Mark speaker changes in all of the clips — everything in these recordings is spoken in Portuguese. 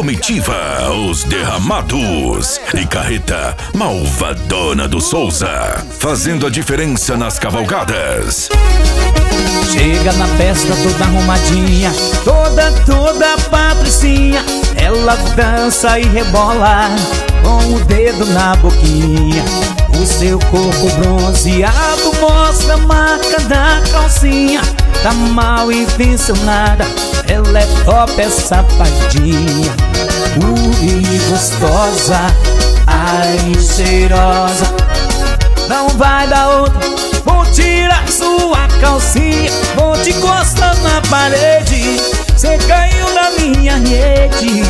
Speaker 1: Comitiva Os Derramados e Carreta Malvadona do Souza, fazendo a diferença nas cavalgadas.
Speaker 2: Chega na festa toda arrumadinha, toda patricinha. Ela dança e rebola com o dedo na boquinha. O seu corpo bronzeado mostra a marca da calcinha. Tá mal intencionada, ela é top, é safadinha. E gostosa, ai cheirosa. Não vai dar outra, vou tirar sua calcinha, vou te encostar na parede. Cê caiu na minha rede.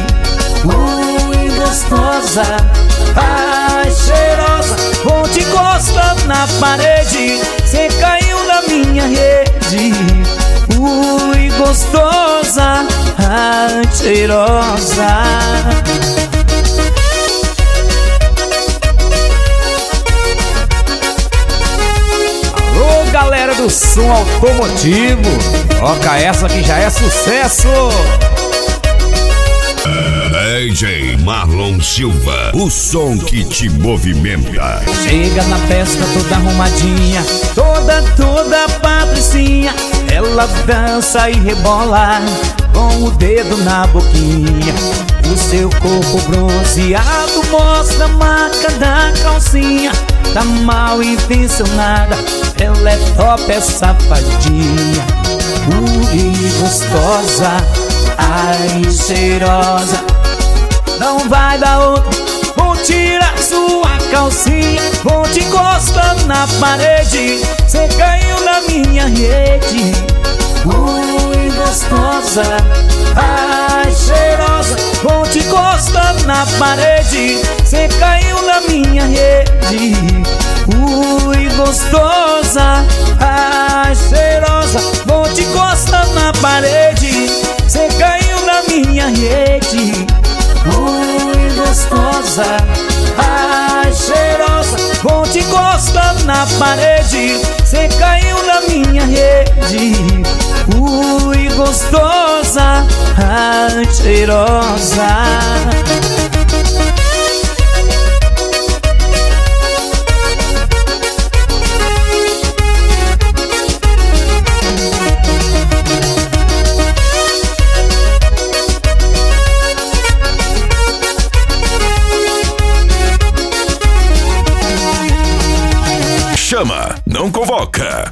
Speaker 2: Gostosa, ai cheirosa. Vou te encostar na parede. Cê caiu na minha rede. Gostosa, ai cheirosa. Galera do som automotivo, toca essa que já é sucesso.
Speaker 1: DJ Marlon Silva, o som que te movimenta.
Speaker 2: Chega na festa toda arrumadinha, toda patricinha. Ela dança e rebola com o dedo na boquinha. O seu corpo bronzeado mostra a marca da calcinha. Tá mal intencionada, ela é top, é safadinha. Gostosa, ai cheirosa. Não vai dar outra, vou tirar sua calcinha, vou te encostar na parede. Cê caiu na minha rede. Gostosa, ai cheirosa. Vou te encostar na parede. Cê caiu na minha rede. Gostosa, ai cheirosa. Vou te encostar na parede. Cê caiu na minha rede. Gostosa, ai cheirosa. Vou te encostar na parede. Cê caiu na minha rede. Gostosa, ai cheirosa.
Speaker 1: Chama, não convoca.